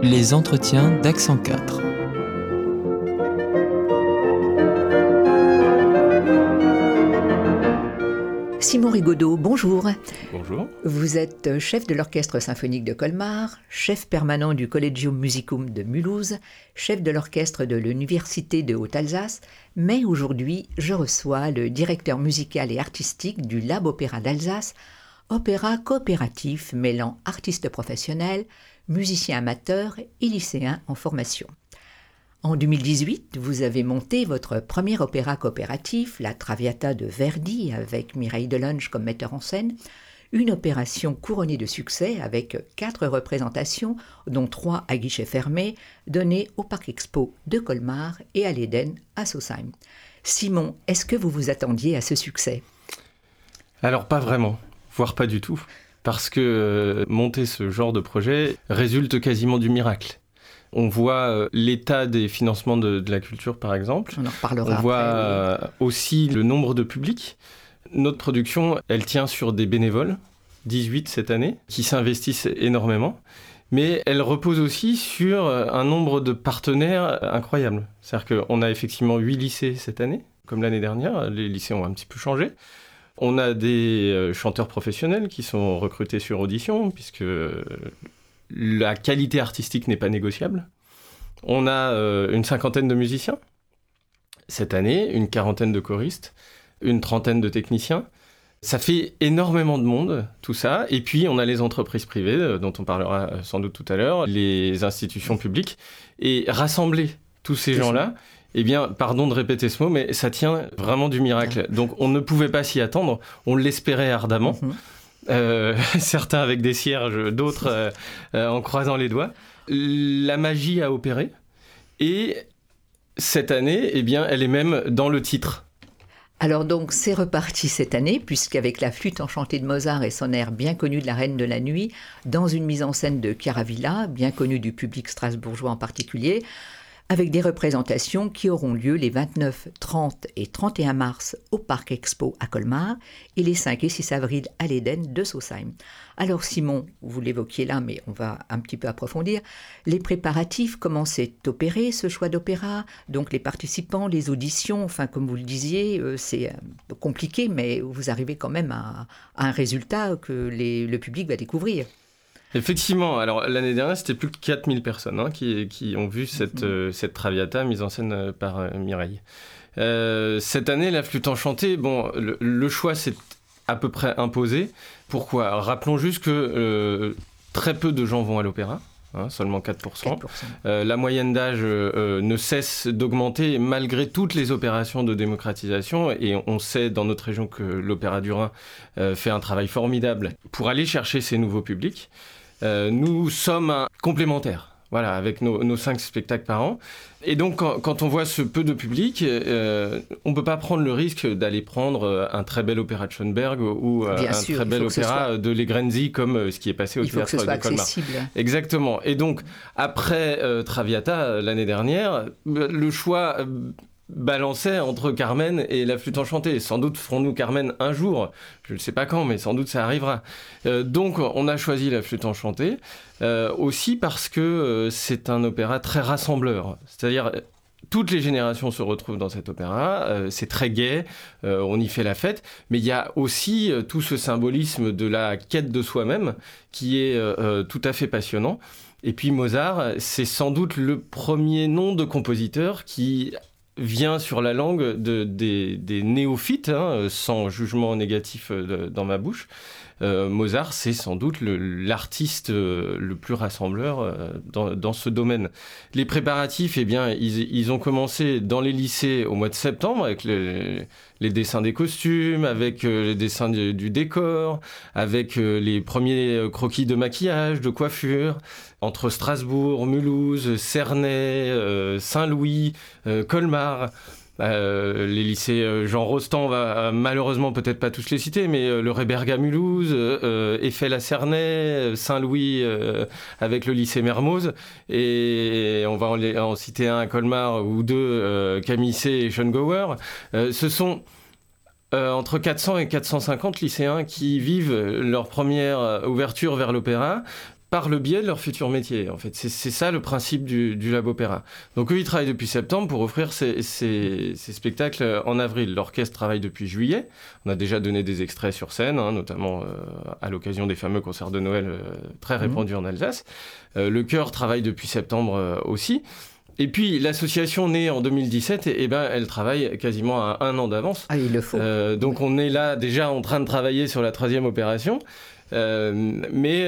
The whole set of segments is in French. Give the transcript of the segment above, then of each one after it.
Les entretiens d'Accent 4. Simon Rigaudot, bonjour. Bonjour. Vous êtes chef de l'Orchestre symphonique de Colmar, chef permanent du Collegium Musicum de Mulhouse, chef de l'orchestre de l'Université de Haute-Alsace, mais aujourd'hui, je reçois le directeur musical et artistique du Lab Opéra d'Alsace, opéra coopératif mêlant artistes professionnels, musiciens amateurs et lycéens en formation. En 2018, vous avez monté votre premier opéra coopératif, la Traviata de Verdi, avec Mireille Delonge comme metteur en scène, une opération couronnée de succès avec 4 représentations, dont 3 à guichet fermé, données au Parc Expo de Colmar et à l'Éden à Sausheim. Simon, est-ce que vous vous attendiez à ce succès ? Alors pas vraiment, voire pas du tout, parce que monter ce genre de projet résulte quasiment du miracle. On voit l'état des financements de la culture, par exemple. On en reparlera. On voit aussi le nombre de publics. Notre production, elle tient sur des bénévoles, 18 cette année, qui s'investissent énormément. Mais elle repose aussi sur un nombre de partenaires incroyables. C'est-à-dire qu'on a effectivement 8 lycées cette année, comme l'année dernière. Les lycées ont un petit peu changé. On a des chanteurs professionnels qui sont recrutés sur audition, puisque la qualité artistique n'est pas négociable. On a une 50aine de musiciens cette année, une 40aine de choristes, une 30aine de techniciens. Ça fait énormément de monde, tout ça. Et puis, on a les entreprises privées, dont on parlera sans doute tout à l'heure, les institutions publiques. Et rassembler tous ces gens-là, eh bien, pardon de répéter ce mot, mais ça tient vraiment du miracle. Donc, on ne pouvait pas s'y attendre. On l'espérait ardemment. Certains avec des cierges, d'autres en croisant les doigts. La magie a opéré. Et cette année, eh bien, elle est même dans le titre. Alors donc, c'est reparti cette année, puisqu'avec la flûte enchantée de Mozart et son air bien connu de la Reine de la Nuit, dans une mise en scène de Chiara-Villa, bien connue du public strasbourgeois en particulier, avec des représentations qui auront lieu les 29, 30 et 31 mars au Parc Expo à Colmar et les 5 et 6 avril à l'Éden de Sausheim. Alors Simon, vous l'évoquiez là, mais on va un petit peu approfondir, les préparatifs, comment s'est opéré ce choix d'opéra, donc les participants, les auditions, enfin comme vous le disiez, c'est compliqué, mais vous arrivez quand même à un résultat que le public va découvrir. Effectivement, alors l'année dernière, c'était plus de 4000 personnes qui ont vu cette Traviata mise en scène par Mireille. Cette année, la flûte enchantée, bon, le choix s'est à peu près imposé. Pourquoi ? Rappelons juste que très peu de gens vont à l'opéra. Seulement 4%. La moyenne d'âge ne cesse d'augmenter malgré toutes les opérations de démocratisation, et on sait dans notre région que l'Opéra du Rhin fait un travail formidable pour aller chercher ces nouveaux publics. Nous sommes complémentaires, voilà, avec nos 5 spectacles par an. Et donc, quand on voit ce peu de public, on ne peut pas prendre le risque d'aller prendre un très bel opéra de Schoenberg ou très bel opéra de Legrenzi, comme ce qui est passé au théâtre de Colmar. Il faut que ce soit accessible. Exactement. Et donc, après Traviata, l'année dernière, le choix balançait entre Carmen et la flûte enchantée. Sans doute ferons-nous Carmen un jour, je ne sais pas quand, mais sans doute ça arrivera. Donc on a choisi la flûte enchantée, aussi parce que c'est un opéra très rassembleur. C'est-à-dire, toutes les générations se retrouvent dans cet opéra, c'est très gai, on y fait la fête, mais il y a aussi tout ce symbolisme de la quête de soi-même qui est tout à fait passionnant. Et puis Mozart, c'est sans doute le premier nom de compositeur qui vient sur la langue des néophytes, sans jugement négatif dans ma bouche. Mozart, c'est sans doute l'artiste le plus rassembleur dans ce domaine. Les préparatifs, eh bien, ils ont commencé dans les lycées au mois de septembre avec les dessins des costumes, avec les dessins du décor, avec les premiers croquis de maquillage, de coiffure. Entre Strasbourg, Mulhouse, Cernay, Saint-Louis, Colmar, les lycées Jean Rostand, on va malheureusement peut-être pas tous les citer, mais le Rébergue à Mulhouse, Eiffel à Cernay, Saint-Louis avec le lycée Mermoz, et on va en citer un à Colmar ou deux, Camissé et Schongauer. Ce sont entre 400 et 450 lycéens qui vivent leur première ouverture vers l'opéra par le biais de leur futur métier. En fait, c'est ça le principe du Lab Opéra. Donc eux, ils travaillent depuis septembre pour offrir ces spectacles en avril. L'orchestre travaille depuis juillet. On a déjà donné des extraits sur scène, notamment à l'occasion des fameux concerts de Noël très répandus en Alsace. Le chœur travaille depuis septembre aussi. Et puis, l'association née en 2017, elle travaille quasiment à 1 an d'avance. Ah, il le faut. Donc, on est là déjà en train de travailler sur la 3e opération. Mais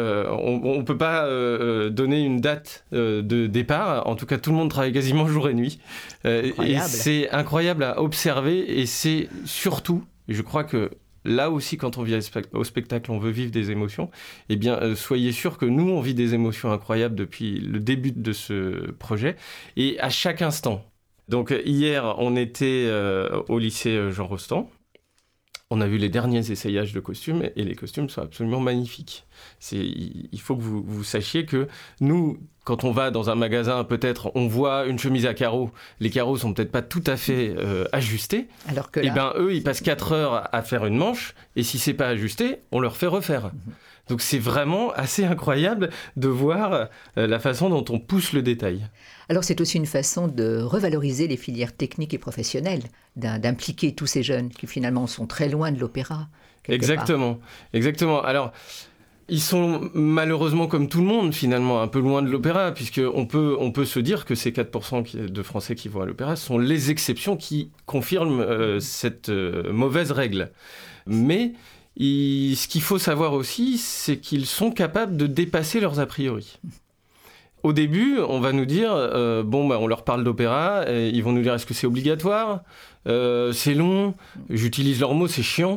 on ne peut pas donner une date de départ. En tout cas, tout le monde travaille quasiment jour et nuit. Et c'est incroyable à observer. Et c'est surtout, je crois que là aussi, quand on vient au spectacle, on veut vivre des émotions. Eh bien, soyez sûrs que nous, on vit des émotions incroyables depuis le début de ce projet. Et à chaque instant. Donc, hier, on était au lycée Jean Rostand. On a vu les derniers essayages de costumes et les costumes sont absolument magnifiques. Il faut que vous sachiez que nous, quand on va dans un magasin, peut-être on voit une chemise à carreaux, les carreaux sont peut-être pas tout à fait ajustés. Alors que là... eux, ils passent 4 heures à faire une manche et si c'est pas ajusté, on leur fait refaire. Donc c'est vraiment assez incroyable de voir la façon dont on pousse le détail. Alors c'est aussi une façon de revaloriser les filières techniques et professionnelles, d'impliquer tous ces jeunes qui finalement sont très loin de l'opéra. Exactement. Alors, ils sont malheureusement comme tout le monde finalement un peu loin de l'opéra, puisqu'on peut se dire que ces 4% de Français qui vont à l'opéra sont les exceptions qui confirment cette mauvaise règle. Mais ce qu'il faut savoir aussi, c'est qu'ils sont capables de dépasser leurs a priori. Au début, on va nous dire, on leur parle d'opéra, et ils vont nous dire, est-ce que c'est obligatoire ? C'est long, j'utilise leurs mots, c'est chiant,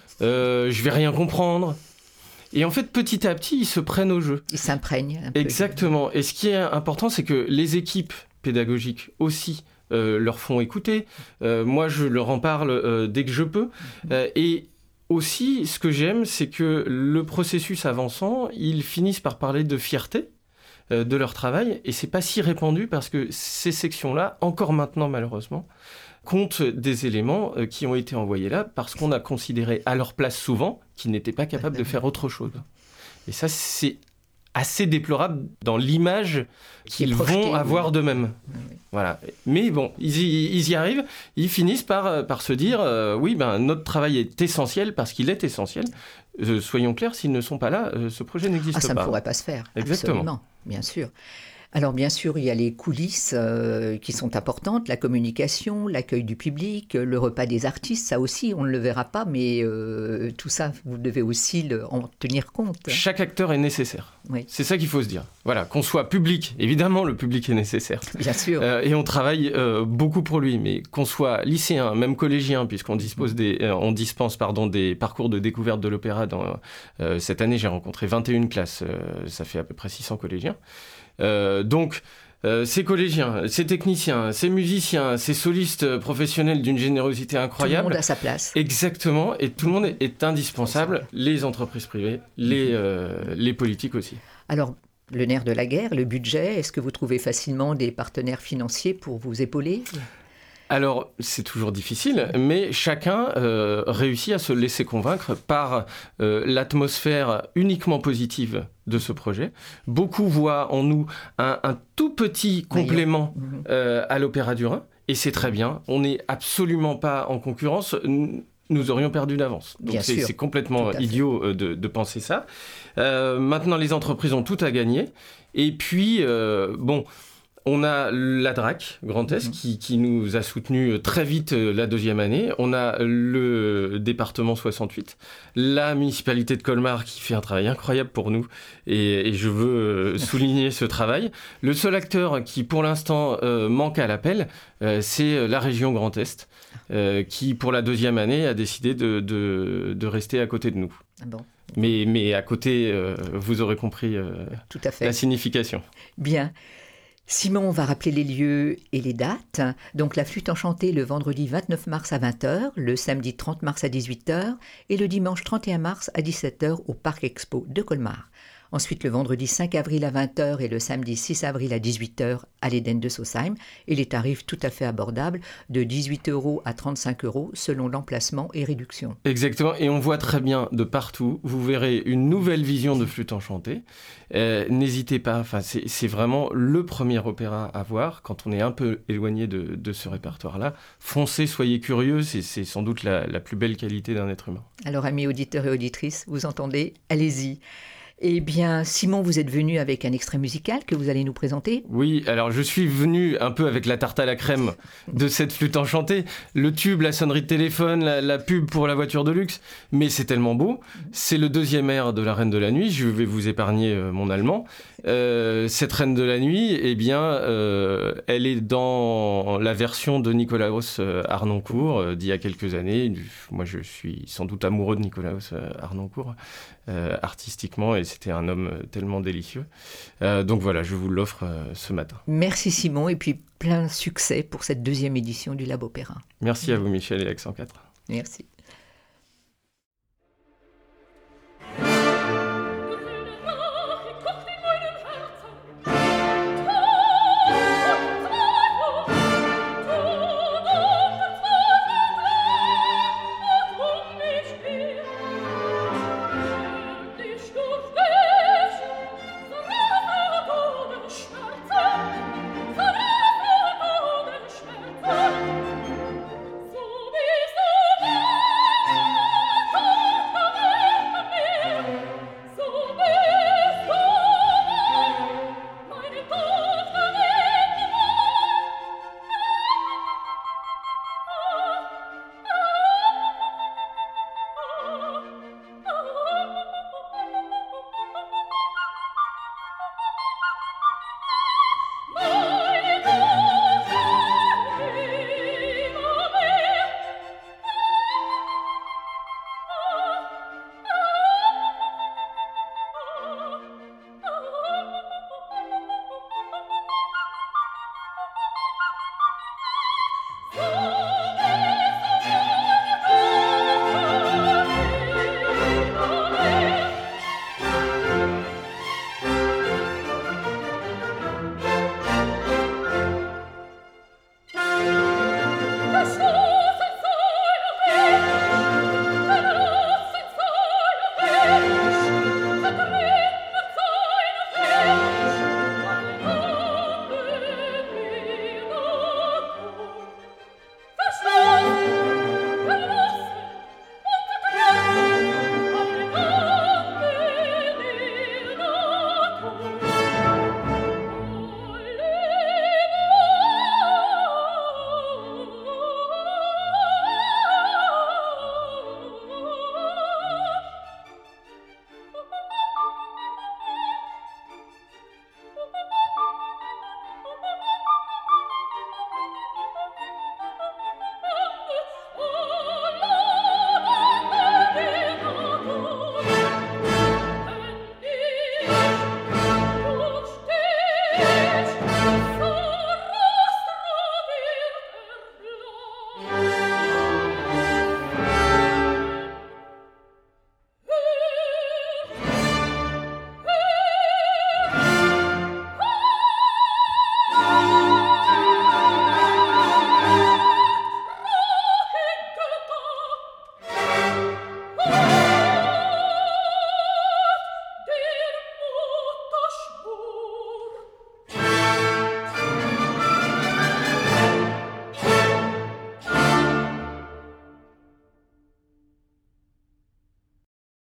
je vais rien comprendre. Et en fait, petit à petit, ils se prennent au jeu. Ils s'imprègnent un peu. Exactement. Et ce qui est important, c'est que les équipes pédagogiques aussi leur font écouter. Moi, je leur en parle dès que je peux. Et aussi, ce que j'aime, c'est que le processus avançant, ils finissent par parler de fierté de leur travail, et c'est pas si répandu parce que ces sections-là, encore maintenant malheureusement, comptent des éléments qui ont été envoyés là parce qu'on a considéré à leur place souvent qu'ils n'étaient pas capables de faire autre chose. Et ça, c'est assez déplorable dans l'image qu'ils vont avoir d'eux-mêmes. Oui. Voilà. Mais bon, ils y arrivent, ils finissent par se dire notre travail est essentiel parce qu'il est essentiel. Soyons clairs, s'ils ne sont pas là, ce projet n'existe pas. Ça ne pourrait pas se faire. Exactement. Absolument, bien sûr. Alors bien sûr, il y a les coulisses qui sont importantes, la communication, l'accueil du public, le repas des artistes, ça aussi, on ne le verra pas, mais tout ça, vous devez aussi en tenir compte. Chaque acteur est nécessaire. Oui. C'est ça qu'il faut se dire. Voilà, qu'on soit public, évidemment, le public est nécessaire. Bien sûr. Et on travaille beaucoup pour lui, mais qu'on soit lycéen, même collégien, puisqu'on dispense des parcours de découverte de l'opéra. Cette année, j'ai rencontré 21 classes, ça fait à peu près 600 collégiens. Donc, ces collégiens, ces techniciens, ces musiciens, ces solistes professionnels d'une générosité incroyable. Tout le monde a sa place. Exactement, et tout le monde est indispensable, les entreprises privées, les politiques aussi. Alors, le nerf de la guerre, le budget, est-ce que vous trouvez facilement des partenaires financiers pour vous épauler ? Alors, c'est toujours difficile, mais chacun réussit à se laisser convaincre par l'atmosphère uniquement positive de ce projet. Beaucoup voient en nous un tout petit complément à l'Opéra du Rhin, et c'est très bien. On n'est absolument pas en concurrence. Nous aurions perdu d'avance. Donc c'est complètement idiot de penser ça. Maintenant, les entreprises ont tout à gagner. Et puis, on a la DRAC Grand Est qui nous a soutenus très vite la 2e année. On a le département 68, la municipalité de Colmar qui fait un travail incroyable pour nous et je veux souligner ce travail. Le seul acteur qui pour l'instant manque à l'appel, c'est la région Grand Est qui pour la 2e année a décidé de rester à côté de nous. Bon. Mais à côté, vous aurez compris Tout à fait. La signification. Bien. Simon va rappeler les lieux et les dates. Donc la flûte enchantée le vendredi 29 mars à 20h, le samedi 30 mars à 18h et le dimanche 31 mars à 17h au Parc Expo de Colmar. Ensuite, le vendredi 5 avril à 20h et le samedi 6 avril à 18h à l'Éden de Sausheim. Et les tarifs tout à fait abordables, de 18 € à 35 € selon l'emplacement et réduction. Exactement, et on voit très bien de partout, vous verrez une nouvelle vision de Flûte enchantée. N'hésitez pas, c'est vraiment le premier opéra à voir quand on est un peu éloigné de ce répertoire-là. Foncez, soyez curieux, c'est sans doute la plus belle qualité d'un être humain. Alors, amis auditeurs et auditrices, vous entendez ? Allez-y. Eh bien, Simon, vous êtes venu avec un extrait musical que vous allez nous présenter. Oui, alors je suis venu un peu avec la tarte à la crème de cette Flûte enchantée. Le tube, la sonnerie de téléphone, la pub pour la voiture de luxe. Mais c'est tellement beau. C'est le deuxième air de la Reine de la Nuit. Je vais vous épargner mon allemand. Cette Reine de la Nuit, eh bien, elle est dans la version de Nikolaus Harnoncourt d'il y a quelques années. Moi, je suis sans doute amoureux de Nikolaus Harnoncourt artistiquement, et c'était un homme tellement délicieux. Donc voilà, je vous l'offre ce matin. Merci Simon, et puis plein de succès pour cette deuxième édition du Lab Opéra. Merci à vous Michel et Accent 4. Merci.